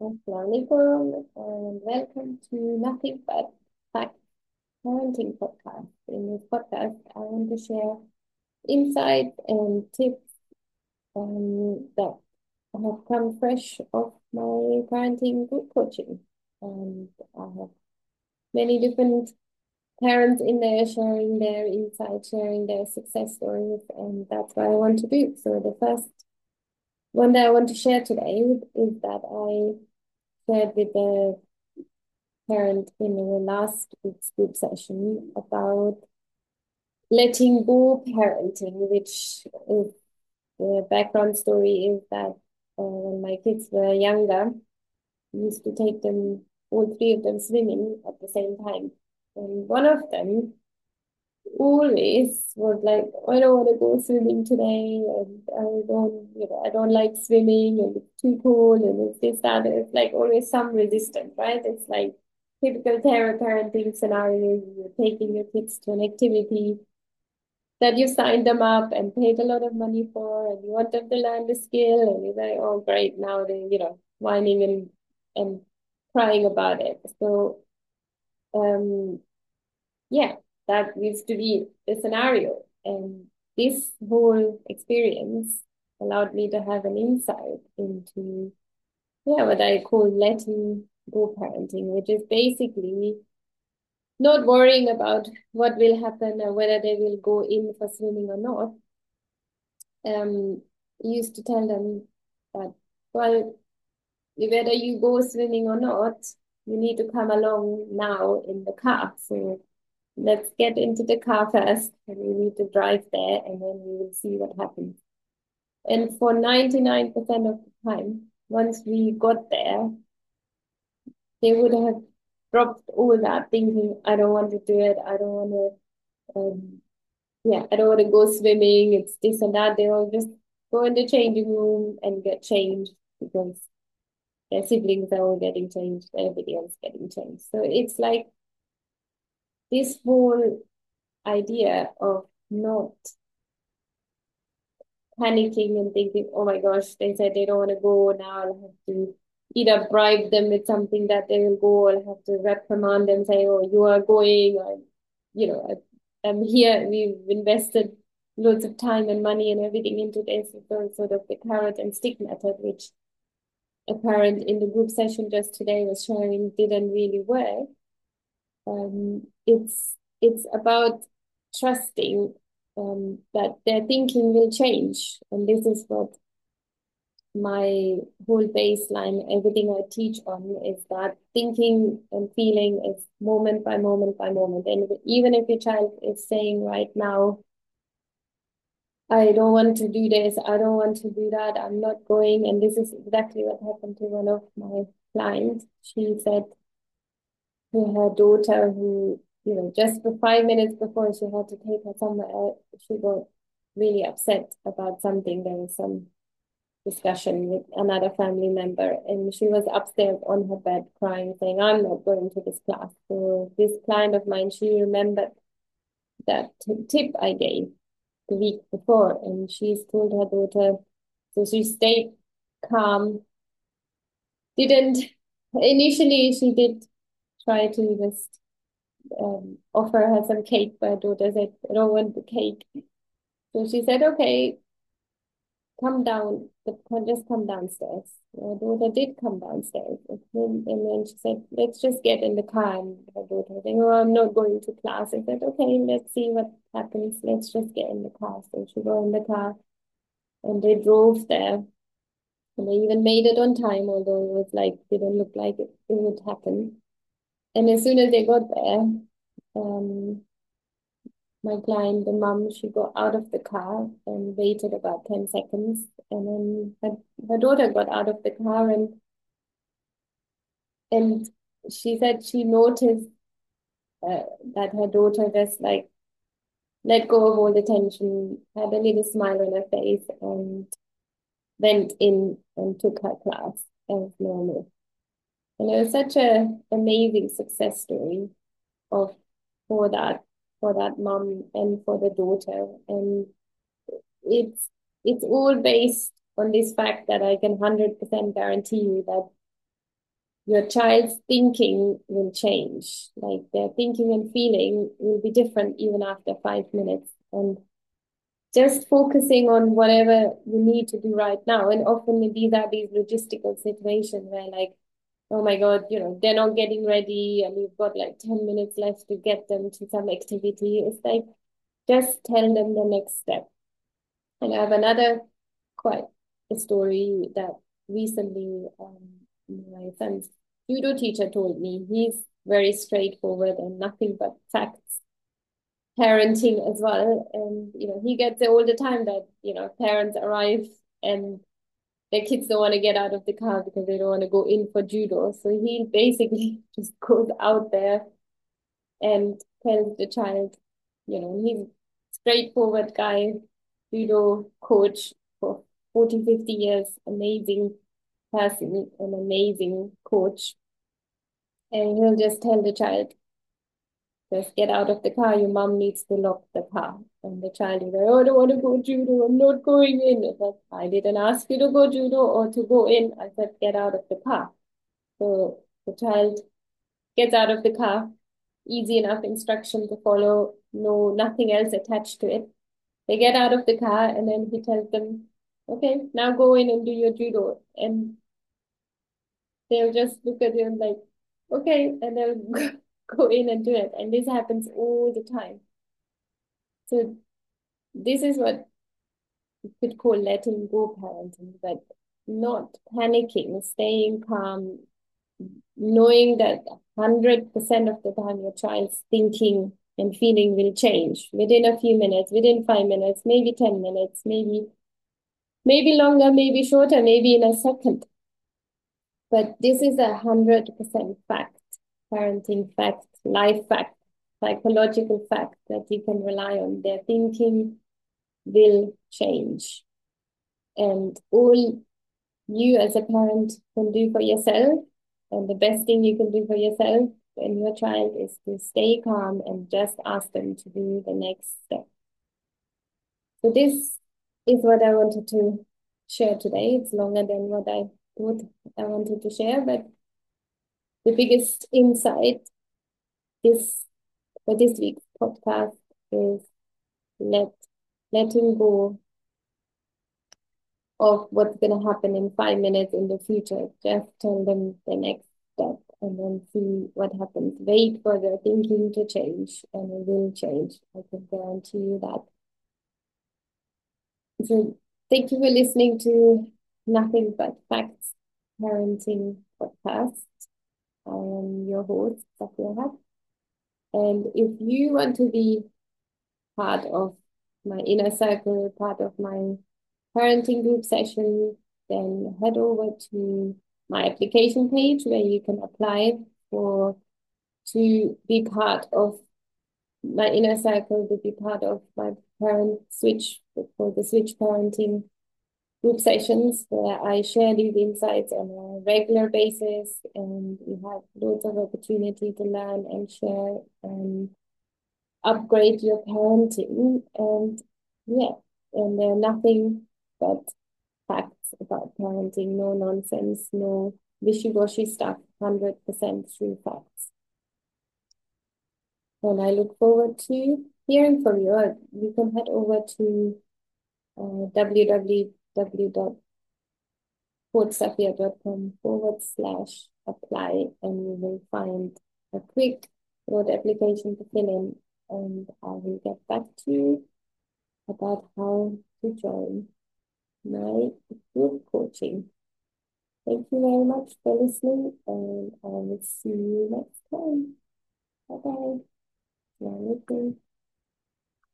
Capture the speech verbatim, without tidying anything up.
Assalamualaikum and welcome to Nothing But Fact Parenting Podcast. In this podcast, I want to share insights and tips um, that have come fresh off my parenting group coaching. And I have many different parents in there sharing their insights, sharing their success stories, and that's what I want to do. So the first one that I want to share today is that I shared with the parent in the last week's group session about letting go parenting, which is the background story is that uh, when my kids were younger, I used to take them, all three of them, swimming at the same time. And one of them always was like, I don't want to go swimming today, and I don't, you know, I don't like swimming, and it's too cold, and it's this, that. And it's like always some resistance, right? It's like typical terror parenting scenarios. You're taking your kids to an activity that you signed them up and paid a lot of money for, and you want them to learn the skill, and you're like, oh, great, now they, you know, whining and and crying about it. So, um, yeah, that needs to be the scenario. And this whole experience allowed me to have an insight into, yeah, what I call letting go parenting, which is basically not worrying about what will happen or whether they will go in for swimming or not. Um, I used to tell them that, well, whether you go swimming or not, you need to come along now in the car. So let's get into the car first, and we need to drive there, and then we will see what happens. And for ninety-nine percent of the time, once we got there, they would have dropped all that thinking, I don't want to do it, I don't want to, um, yeah, I don't want to go swimming, it's this and that. They all just go in the changing room and get changed because their siblings are all getting changed, everybody else getting changed. So it's like this whole idea of not panicking and thinking, oh my gosh, they said they don't want to go. Now I'll have to either bribe them with something that they will go, or I'll have to reprimand them, say, oh, you are going, or, you know, I, I'm here. We've invested loads of time and money and everything into this. So sort of the carrot and stick method, which a parent in the group session just today was sharing didn't really work. Um, it's it's about trusting um, that their thinking will change. And this is what my whole baseline, everything I teach on is that thinking and feeling is moment by moment by moment. And even if your child is saying right now, I don't want to do this, I don't want to do that, I'm not going. And this is exactly what happened to one of my clients. She said to her daughter, who, you know, just for five minutes before she had to take her somewhere else, she got really upset about something. There was some discussion with another family member, and she was upstairs on her bed crying, saying, I'm not going to this class. So this client of mine, she remembered that tip I gave the week before, and she's told her daughter, so she stayed calm, didn't, initially she did try to just um, offer her some cake, but her daughter said, I don't want the cake. So she said, okay, come down, but just come downstairs. My daughter did come downstairs. And then, and then she said, let's just get in the car. And her daughter said, oh, I'm not going to class. I said, okay, let's see what happens. Let's just get in the car. So she got in the car and they drove there. And they even made it on time, although it was like, didn't look like it, it would happen. And as soon as they got there, um, my client, the mom, she got out of the car and waited about ten seconds. And then her, her daughter got out of the car and and she said she noticed uh, that her daughter just like let go of all the tension, had a little smile on her face, and went in and took her class as normal. And it was such a amazing success story of for that for that mom and for the daughter. And it's it's all based on this fact that I can one hundred percent guarantee you that your child's thinking will change. Like their thinking and feeling will be different even after five minutes. And just focusing on whatever you need to do right now. And often these are these logistical situations where like, oh my God, you know, they're not getting ready and you've got like ten minutes left to get them to some activity. It's like, just tell them the next step. And I have another quite a story that recently um, my son's judo teacher told me. He's very straightforward and nothing but facts parenting as well. And, you know, he gets it all the time that, you know, parents arrive and their kids don't want to get out of the car because they don't want to go in for judo. So he basically just goes out there and tells the child, you know, he's a straightforward guy, judo coach for forty, fifty years, amazing person, an amazing coach. And he'll just tell the child, just get out of the car. Your mom needs to lock the car. And the child is like, oh, I don't want to go judo. I'm not going in. It's like, I didn't ask you to go judo or to go in. I said, get out of the car. So the child gets out of the car. Easy enough instruction to follow. No, nothing else attached to it. They get out of the car and then he tells them, okay, now go in and do your judo. And they'll just look at him like, okay, and they'll go in and do it. And this happens all the time. So this is what you could call letting go parenting, but not panicking, staying calm, knowing that one hundred percent of the time your child's thinking and feeling will change within a few minutes, within five minutes, maybe ten minutes, maybe maybe longer, maybe shorter, maybe in a second. But this is a one hundred percent fact, parenting fact, life fact, psychological fact that you can rely on. Their thinking will change. And all you as a parent can do for yourself, and the best thing you can do for yourself and your child is to stay calm and just ask them to do the next step. So this is what I wanted to share today. It's longer than what I thought I wanted to share, but the biggest insight is for this week's podcast is let letting go of what's going to happen in five minutes in the future. Just tell them the next step and then see what happens. Wait for their thinking to change and it will change. I can guarantee you that. So thank you for listening to Nothing But Facts Parenting Podcast. I am your host, Safiya. And if you want to be part of my inner circle, part of my parenting group session, then head over to my application page where you can apply for to be part of my inner circle, to be part of my parent switch for the switch parenting group sessions where I share these insights on a regular basis and you have loads of opportunity to learn and share and upgrade your parenting. And yeah, and they're nothing but facts about parenting, no nonsense, no wishy-washy stuff, one hundred percent true facts. And I look forward to hearing from you. You can head over to uh, www.coachsafiya.com forward slash apply and you will find a quick road application to fill in and I will get back to you about how to join my group coaching. Thank you very much for listening, and I will see you next time. Bye bye.